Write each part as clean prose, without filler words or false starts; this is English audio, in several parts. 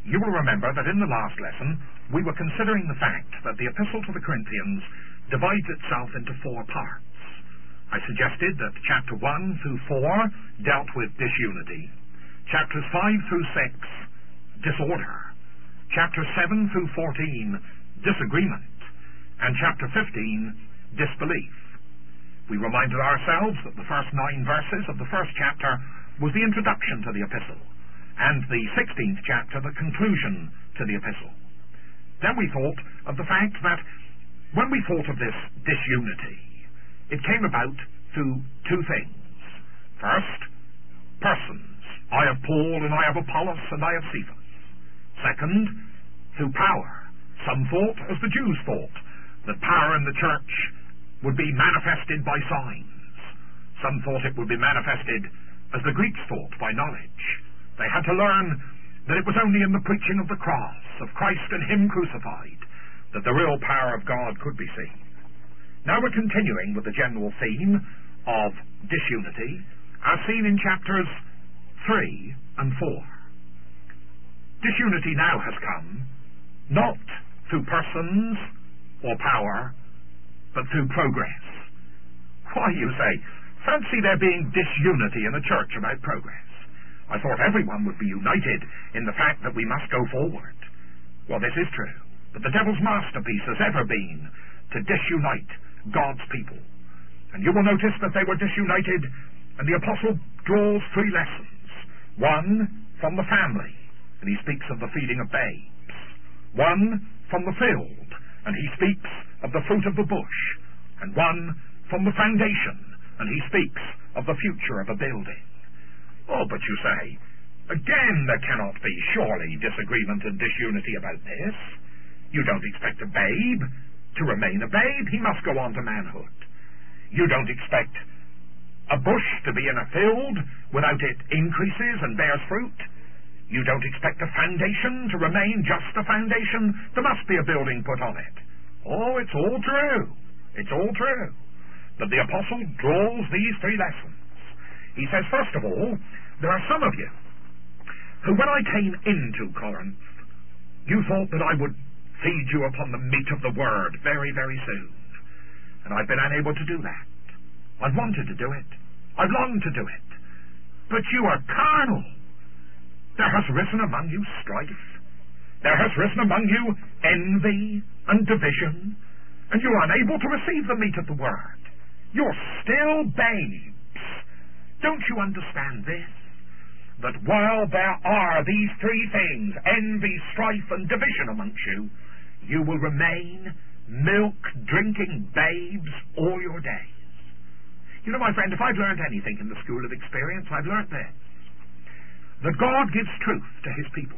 You will remember that in the last lesson we were considering the fact that the Epistle to the Corinthians divides itself into 4 parts. I suggested that chapter 1 through 4 dealt with disunity, chapters 5 through 6, disorder, chapter 7 through 14, disagreement, and chapter 15, disbelief. We reminded ourselves that the first 9 verses of the first chapter was the introduction to the epistle, and the 16th chapter the conclusion to the epistle. Then we thought of the fact that when we thought of this disunity, it came about through 2 things. First, persons. I have Paul, and I have Apollos, and I have Cephas. Second, through power. Some thought, as the Jews thought, that power in the church would be manifested by signs. Some thought it would be manifested, as the Greeks thought, by knowledge. They had to learn that it was only in the preaching of the cross, of Christ and Him crucified, that the real power of God could be seen. Now we're continuing with the general theme of disunity, as seen in chapters 3 and 4. Disunity now has come, not through persons or power, but through progress. Why, you say, fancy there being disunity in the church about progress. I thought everyone would be united in the fact that we must go forward. Well, this is true, but the devil's masterpiece has ever been to disunite God's people. And you will notice that they were disunited, and the apostle draws 3 lessons. One from the family, and he speaks of the feeding of babes. One from the field, and he speaks of the fruit of the bush. And one from the foundation, and he speaks of the future of a building. Oh, but you say, again there cannot be surely disagreement and disunity about this. You don't expect a babe to remain a babe. He must go on to manhood. You don't expect a bush to be in a field without it increases and bears fruit. You don't expect a foundation to remain just a foundation. There must be a building put on it. Oh, it's all true. It's all true. But the apostle draws these 3 lessons. He says, first of all, there are some of you who, when I came into Corinth, you thought that I would feed you upon the meat of the word very, very soon. And I've been unable to do that. I've wanted to do it. I've longed to do it. But you are carnal. There has risen among you strife. There has risen among you envy and division. And you are unable to receive the meat of the word. You're still babes. Don't you understand this? That while there are these 3 things, envy, strife, and division amongst you, you will remain milk-drinking babes all your days. You know, my friend, if I've learned anything in the school of experience, I've learned this. That God gives truth to His people.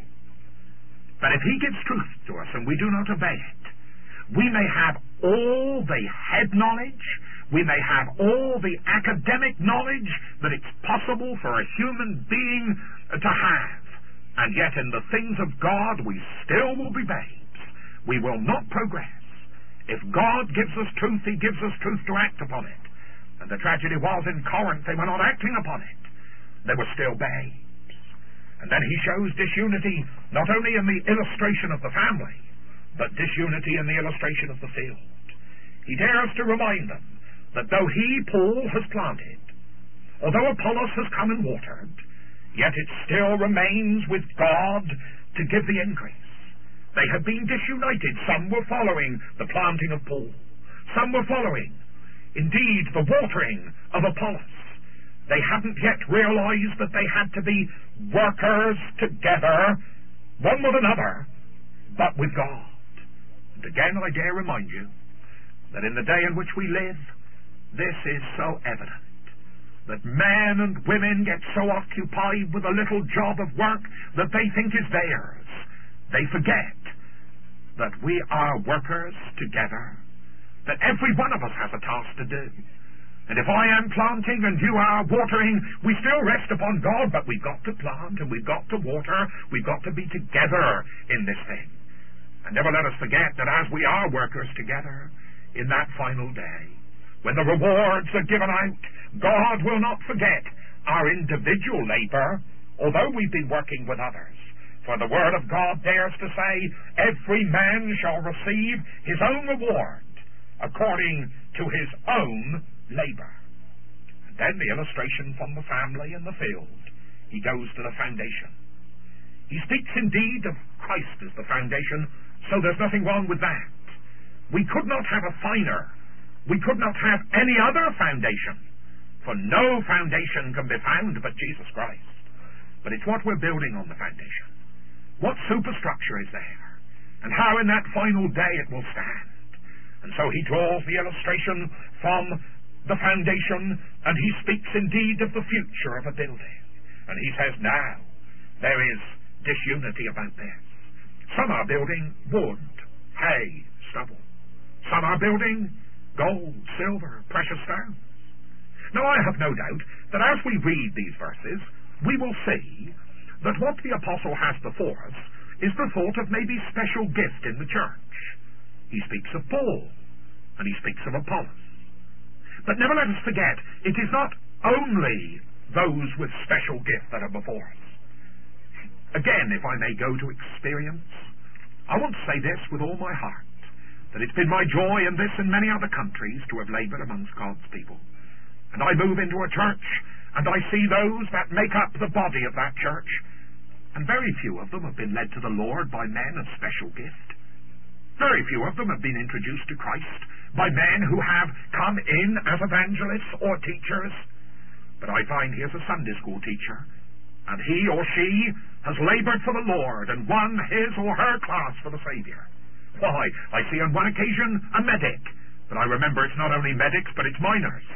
But if He gives truth to us and we do not obey it, we may have all the head knowledge, we may have all the academic knowledge that it's possible for a human being to have, and yet in the things of God we still will be babes. We will not progress. If God gives us truth, He gives us truth to act upon it. And the tragedy was in Corinth, they were not acting upon it. They were still babes. And then he shows disunity not only in the illustration of the family, but disunity in the illustration of the field. He dares to remind them that though he, Paul, has planted, although Apollos has come and watered, yet it still remains with God to give the increase. They had been disunited. Some were following the planting of Paul. Some were following, indeed, the watering of Apollos. They hadn't yet realized that they had to be workers together, one with another, but with God. And again, I dare remind you that in the day in which we live, this is so evident, that men and women get so occupied with a little job of work that they think is theirs. They forget that we are workers together, that every one of us has a task to do. And if I am planting and you are watering, we still rest upon God, but we've got to plant and we've got to water, we've got to be together in this thing. And never let us forget that as we are workers together, in that final day, when the rewards are given out, God will not forget our individual labor, although we've been working with others. For the Word of God dares to say, every man shall receive his own reward according to his own labor. And then the illustration from the family in the field. He goes to the foundation. He speaks indeed of Christ as the foundation, so there's nothing wrong with that. We could not have a finer, we could not have any other foundation, for no foundation can be found but Jesus Christ. But it's what we're building on the foundation. What superstructure is there? And how in that final day it will stand? And so he draws the illustration from the foundation, and he speaks indeed of the future of a building. And he says, now, there is disunity about this. Some are building wood, hay, stubble. Some are building gold, silver, precious stones. Now I have no doubt that as we read these verses, we will see that what the apostle has before us is the thought of maybe special gift in the church. He speaks of Paul, and he speaks of Apollos. But never let us forget, it is not only those with special gift that are before us. Again, if I may go to experience, I want to say this with all my heart, that it's been my joy in this and many other countries to have labored amongst God's people. And I move into a church, and I see those that make up the body of that church, and very few of them have been led to the Lord by men of special gift. Very few of them have been introduced to Christ by men who have come in as evangelists or teachers. But I find here's a Sunday school teacher, and he or she has labored for the Lord and won his or her class for the Savior. Why, I see on one occasion a medic, but I remember it's not only medics, but it's miners.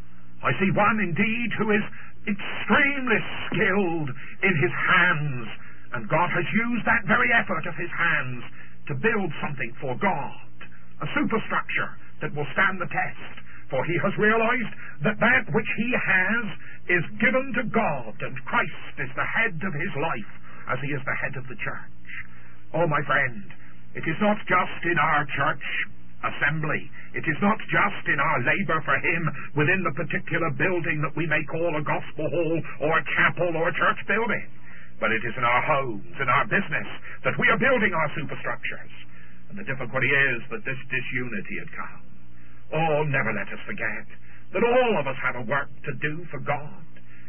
I see one indeed who is extremely skilled in his hands, and God has used that very effort of his hands to build something for God, a superstructure that will stand the test, for he has realized that that which he has is given to God, and Christ is the head of his life as he is the head of the church. Oh, my friend, it is not just in our church assembly. It is not just in our labor for him within the particular building that we may call a gospel hall or a chapel or a church building, but it is in our homes, in our business, that we are building our superstructures. And the difficulty is that this disunity had come. Oh, never let us forget that all of us have a work to do for God.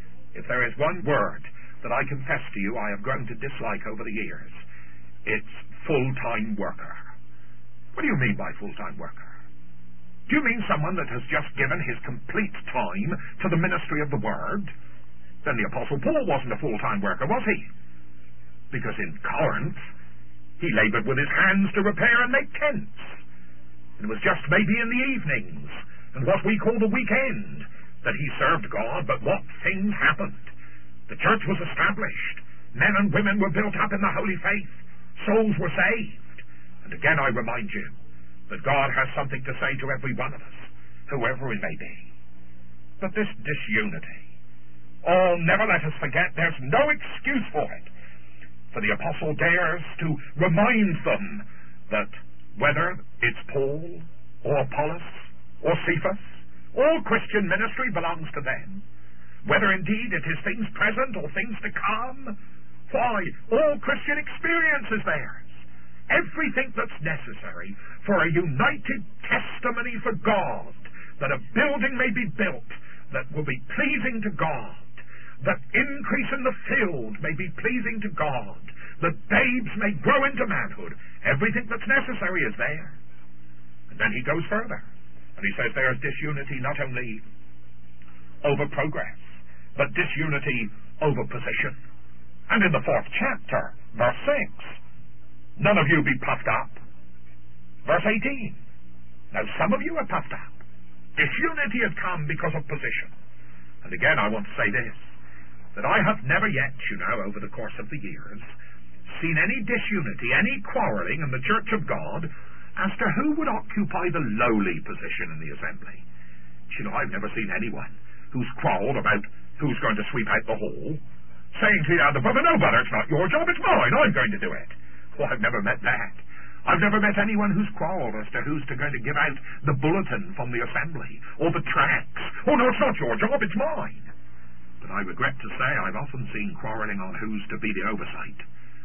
If there is one word that I confess to you I have grown to dislike over the years, it's full-time worker. What do you mean by full-time worker? Do you mean someone that has just given his complete time to the ministry of the Word? Then the Apostle Paul wasn't a full-time worker, was he? Because in Corinth, he labored with his hands to repair and make tents. It was just maybe in the evenings and what we call the weekend that he served God, but what things happened. The church was established. Men and women were built up in the holy faith. Souls were saved. And again I remind you that God has something to say to every one of us, whoever it may be. But this disunity, oh, never let us forget there's no excuse for it. For the apostle dares to remind them that whether it's Paul or Apollos or Cephas, all Christian ministry belongs to them. Whether indeed it is things present or things to come, why, all Christian experience is theirs. Everything that's necessary for a united testimony for God, that a building may be built that will be pleasing to God, that increase in the field may be pleasing to God, that babes may grow into manhood, everything that's necessary is there. And then he goes further, and he says there's disunity not only over progress, but disunity over position. And in the 4th chapter, verse 6, none of you be puffed up. Verse 18, now some of you are puffed up. Disunity had come because of position. And again I want to say this, that I have never yet, over the course of the years, seen any disunity, any quarreling in the church of God as to who would occupy the lowly position in the assembly. I've never seen anyone who's quarreled about who's going to sweep out the hall, saying to the other brother, no, brother, it's not your job, it's mine, I'm going to do it. Well, I've never met that. I've never met anyone who's quarreled as to who's going to give out the bulletin from the assembly, or the tracts. Oh, no, it's not your job, it's mine. But I regret to say I've often seen quarreling on who's to be the oversight.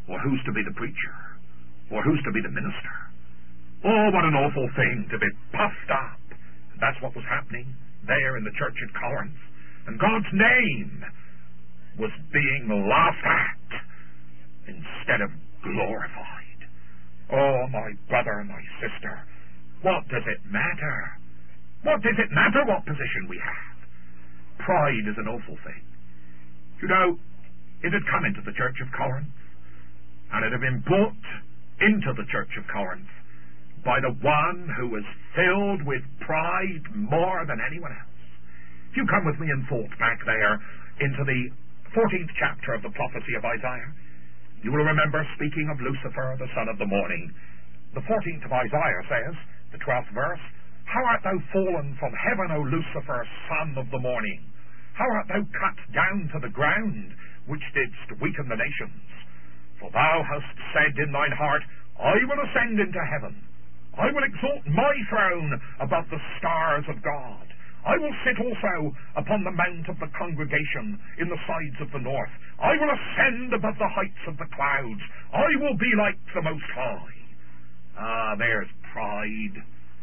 or who's to be the preacher, or who's to be the minister. Oh, what an awful thing to be puffed up. That's what was happening there in the church at Corinth. And God's name was being laughed at instead of glorified. Oh, my brother and my sister, what does it matter? What does it matter what position we have? Pride is an awful thing. You know, it had come into the church of Corinth, and it had been brought into the church of Corinth by the one who was filled with pride more than anyone else. If you come with me in thought back there into the 14th chapter of the prophecy of Isaiah, you will remember speaking of Lucifer, the son of the morning. The 14th of Isaiah says, the 12th verse, "How art thou fallen from heaven, O Lucifer, son of the morning? How art thou cut down to the ground, which didst weaken the nations? For thou hast said in thine heart, I will ascend into heaven. I will exalt my throne above the stars of God. I will sit also upon the mount of the congregation in the sides of the north. I will ascend above the heights of the clouds. I will be like the Most High." Ah, there's pride.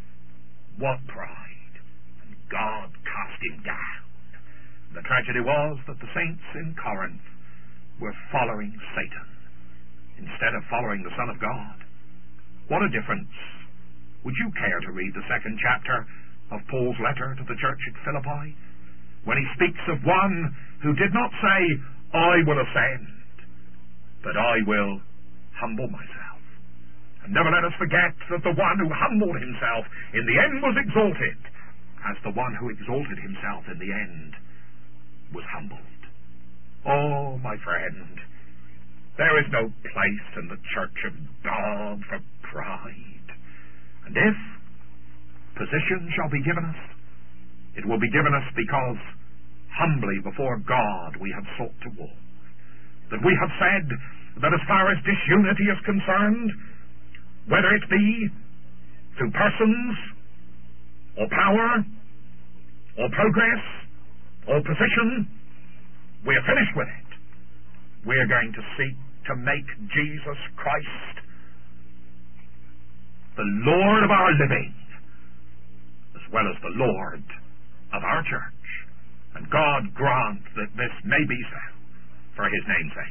What pride? And God cast him down. The tragedy was that the saints in Corinth were following Satan instead of following the Son of God. What a difference. Would you care to read the 2nd chapter of Paul's letter to the church at Philippi, when he speaks of one who did not say, I will ascend, but I will humble myself. And never let us forget that the one who humbled himself in the end was exalted, as the one who exalted himself in the end was humbled. Oh, my friend, there is no place in the church of God for pride. And if position shall be given us, it will be given us because humbly before God we have sought to walk. That we have said that as far as disunity is concerned, whether it be through persons, or power, or progress, or position, we are finished with it. We are going to seek to make Jesus Christ the Lord of our living, as well as the Lord of our church. And God grant that this may be so, for his name's sake.